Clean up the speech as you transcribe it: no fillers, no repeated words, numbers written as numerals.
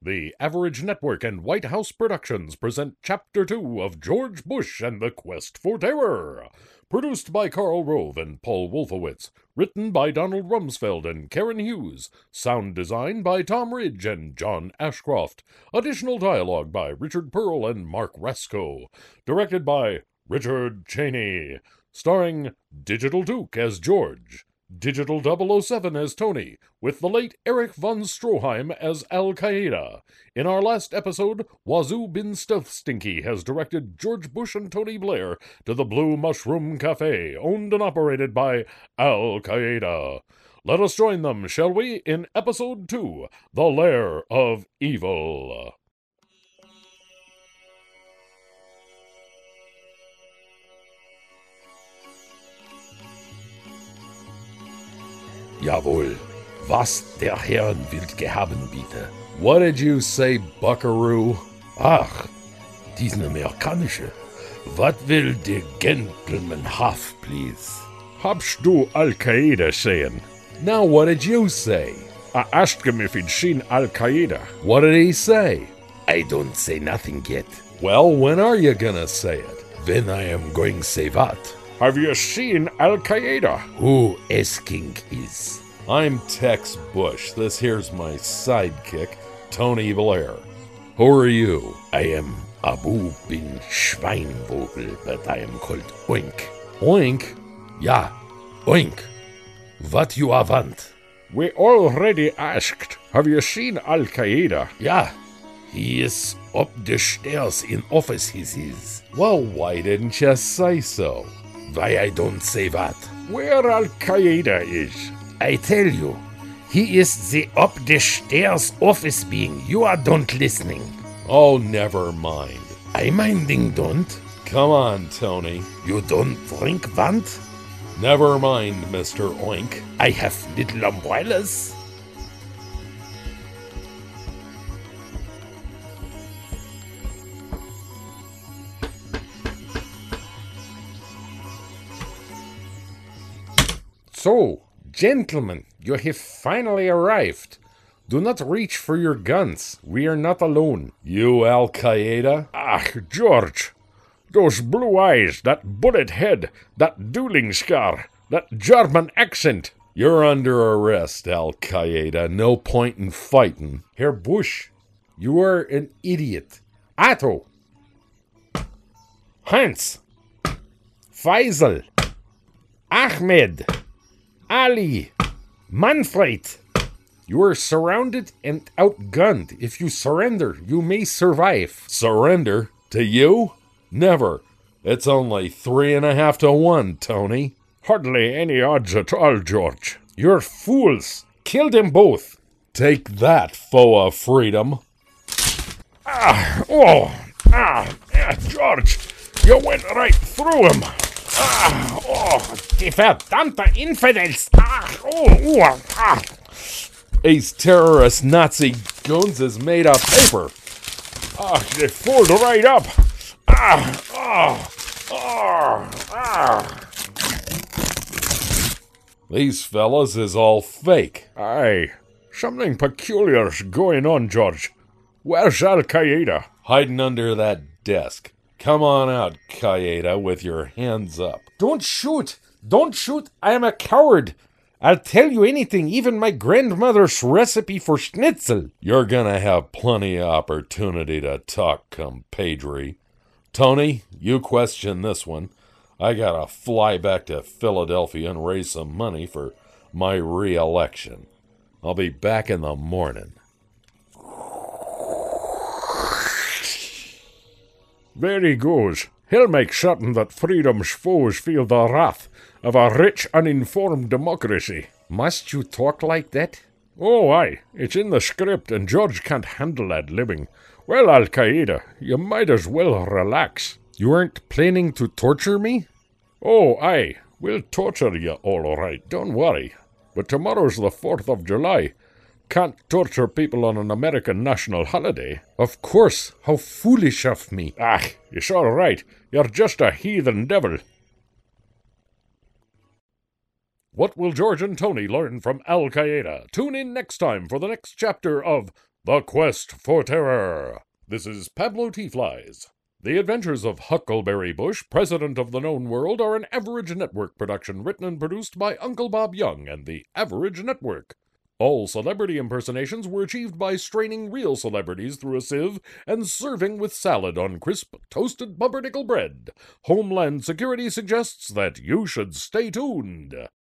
The Average Network and White House Productions present Chapter 2 of George Bush and the Quest for Terror. Produced by Karl Rove and Paul Wolfowitz. Written by Donald Rumsfeld and Karen Hughes. Sound design by Tom Ridge and John Ashcroft. Additional dialogue by Richard Pearl and Mark Rasco. Directed by Richard Cheney. Starring Digital Duke as George. Digital 007 as Tony, with the late Erich von Stroheim as Al-Qaeda. In our last episode, Wazoo bin Stealth Stinky has directed George Bush and Tony Blair to the Blue Mushroom Cafe, owned and operated by Al-Qaeda. Let us join them, shall we, in Episode 2, The Lair of Evil. Jawohl, was der Herrn wild gehaben bitte. What did you say, buckaroo? Ach, diesen amerikanische. What will the gentleman have, please? Habst du Al-Qaeda saying? Now what did you say? I asked him if he'd seen Al-Qaeda. What did he say? I don't say nothing yet. Well, when are you gonna say it? When I am going say what? Have you seen Al-Qaeda? Who asking is? I'm Tex Bush. This here's my sidekick, Tony Blair. Who are you? I am Abu bin Schweinvogel, but I am called Oink. Oink? Ja, Oink. What you want? We already asked. Have you seen Al-Qaeda? Ja, he is up the stairs in office, he is. Well, why didn't you say so? Why I don't say what? Where Al-Qaeda is? I tell you, he is the up the stairs office being. You are don't listening. Oh, never mind. I minding don't. Come on, Tony. You don't drink want? Never mind, Mr. Oink. I have little umbrellas. So, gentlemen, you have finally arrived. Do not reach for your guns. We are not alone. You Al-Qaeda? Ah, George. Those blue eyes, that bullet head, that dueling scar, that German accent. You're under arrest, Al-Qaeda. No point in fighting. Herr Bush, you are an idiot. Otto. Hans. Faisal. Ahmed. Ali, Manfred, you are surrounded and outgunned. If you surrender, you may survive. Surrender? To you? Never. It's only 3.5 to 1, Tony. Hardly any odds at all, George. You're fools. Kill them both. Take that, foe of freedom. George, you went right through him. Die verdammte Infidels! These terrorist Nazi goons is made of paper. They fold right up. These fellas is all fake. Aye, something peculiar's going on, George. Where's Al-Qaeda? Hiding under that desk. Come on out, Qaeda, with your hands up. Don't shoot! Don't shoot! I am a coward! I'll tell you anything, even my grandmother's recipe for schnitzel. You're gonna have plenty of opportunity to talk, compadre. Tony, you question this one. I gotta fly back to Philadelphia and raise some money for my re-election. I'll be back in the morning. There he goes. He'll make certain that freedom's foes feel the wrath of a rich, uninformed democracy. Must you talk like that? Oh, aye. It's in the script, and George can't handle that living. Well, Al-Qaeda, you might as well relax. You aren't planning to torture me? Oh, aye. We'll torture you all right. Don't worry. But tomorrow's the 4th of July. Can't torture people on an American national holiday. Of course. How foolish of me. It's all right. You're just a heathen devil. What will George and Tony learn from Al-Qaeda? Tune in next time for the next chapter of The Quest for Terror. This is Pablo T. Flies. The Adventures of Huckleberry Bush, President of the Known World, are an Average Network production written and produced by Uncle Bob Young and the Average Network. All celebrity impersonations were achieved by straining real celebrities through a sieve and serving with salad on crisp, toasted pumpernickel bread. Homeland Security suggests that you should stay tuned.